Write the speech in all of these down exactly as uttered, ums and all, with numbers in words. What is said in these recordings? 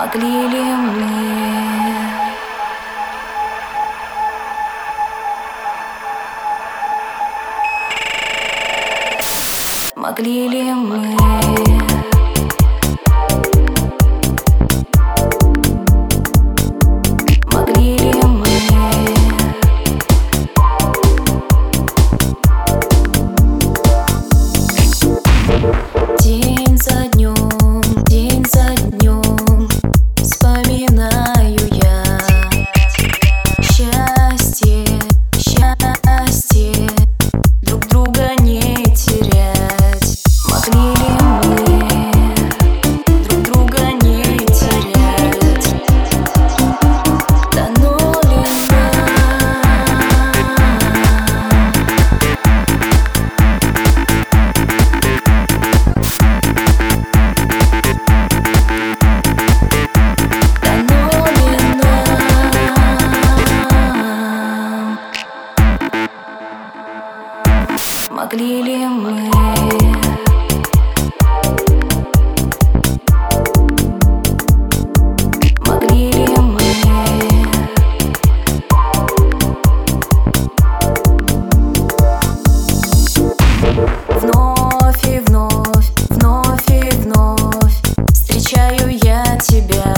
Могли ли мы? Могли ли мы? Могли ли мы? День за днем, день за днем вспоминаю я счастье, счастье, друг друга не терять. Могли ли мы друг друга не терять? Дано ли Могли ли мы? Могли ли мы? Вновь и вновь, вновь и вновь встречаю я тебя.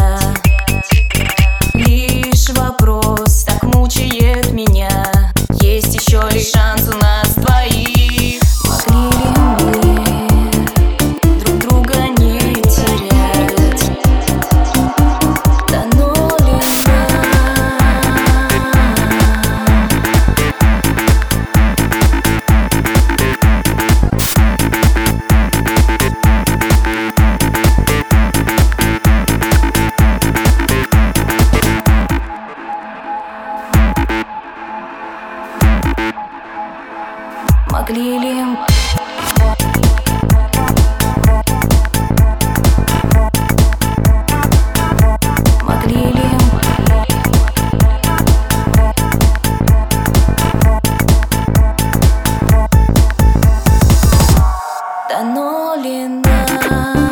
Лишь вопрос так мучает меня: есть еще ли шанс у нас двоих? Могли ли мы? Могли ли мы? Дано ли нам?